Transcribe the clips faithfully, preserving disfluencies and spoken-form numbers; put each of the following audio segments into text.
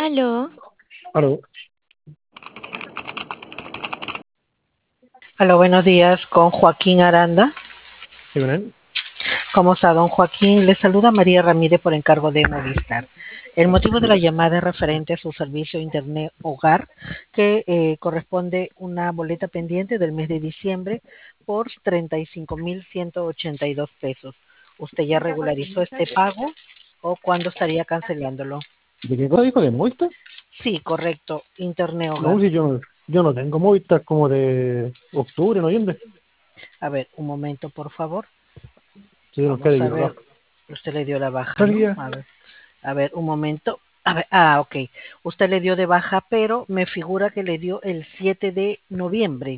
Aló, Aló, Hola, buenos días con Joaquín Aranda. ¿sí con él? ¿Cómo está, don Joaquín? Le saluda María Ramírez por encargo de Movistar. El motivo de la llamada es referente a su servicio Internet Hogar, que eh, corresponde una boleta pendiente del mes de diciembre por treinta y cinco mil ciento ochenta y dos pesos. ¿Usted ya regularizó este pago o cuándo estaría cancelándolo? ¿De qué cosa dijo? ¿De Movistar? Sí, correcto, Internet No, Hogar. si yo no, yo no tengo Movistar como de octubre, noviembre. A ver, un momento, por favor. Sí, no Vamos queda a de ver. baja. Usted le dio la baja, ¿no? Salía. A ver. A ver, un momento. A ver, ah, ok. Usted le dio de baja, pero me figura que le dio el siete de noviembre.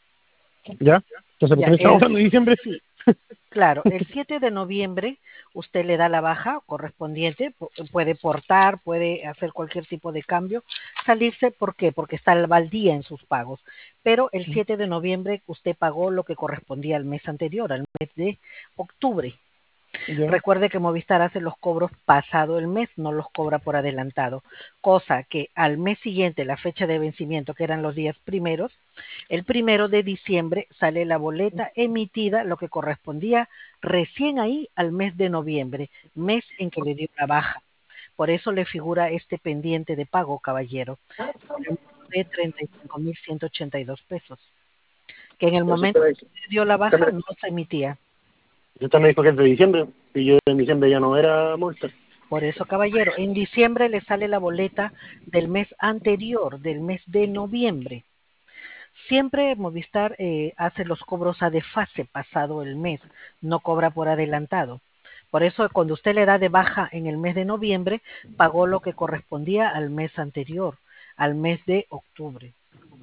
¿Ya? Entonces, ¿por qué Ya, me estaba el, hablando de diciembre? sí, claro, el siete de noviembre usted le da la baja correspondiente, pu- puede portar, puede hacer cualquier tipo de cambio, salirse, ¿por qué? Porque está al al día en sus pagos. Pero el siete de noviembre usted pagó lo que correspondía al mes anterior, al mes de octubre. Ya. Recuerde que Movistar hace los cobros pasado el mes, no los cobra por adelantado, cosa que al mes siguiente, la fecha de vencimiento, que eran los días primeros, el primero de diciembre sale la boleta emitida, lo que correspondía recién ahí al mes de noviembre, mes en que le dio la baja. Por eso le figura este pendiente de pago, caballero, por el monto de treinta y cinco mil ciento ochenta y dos pesos, que en el Pero si momento usted me, que le dio la usted baja me, no se emitía. usted me dijo que es de diciembre, y yo en diciembre ya no era Movistar. Por eso, caballero, en diciembre le sale la boleta del mes anterior, del mes de noviembre. Siempre Movistar eh, hace los cobros a desfase pasado el mes, no cobra por adelantado. Por eso, cuando usted le da de baja en el mes de noviembre, pagó lo que correspondía al mes anterior, al mes de octubre.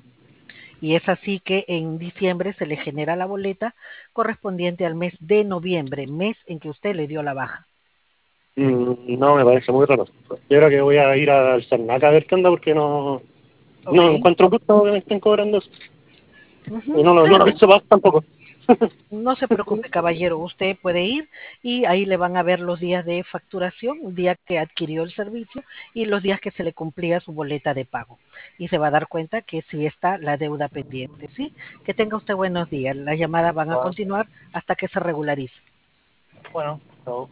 Y es así que en diciembre se le genera la boleta correspondiente al mes de noviembre, mes en que usted le dio la baja. Mm, no, me parece muy raro. Yo creo que voy a ir al Cernac a ver qué onda porque no, ¿Ok? no encuentro justo que me estén cobrando eso. Y Ujú, no lo, no lo claro. pienso pagar tampoco. No se preocupe, caballero, usted puede ir y ahí le van a ver los días de facturación, un día que adquirió el servicio y los días que se le cumplía su boleta de pago. Y se va a dar cuenta que sí está la deuda pendiente, ¿sí? Que tenga usted buenos días. Las llamadas van a Ah, continuar hasta que se regularice. bueno, no.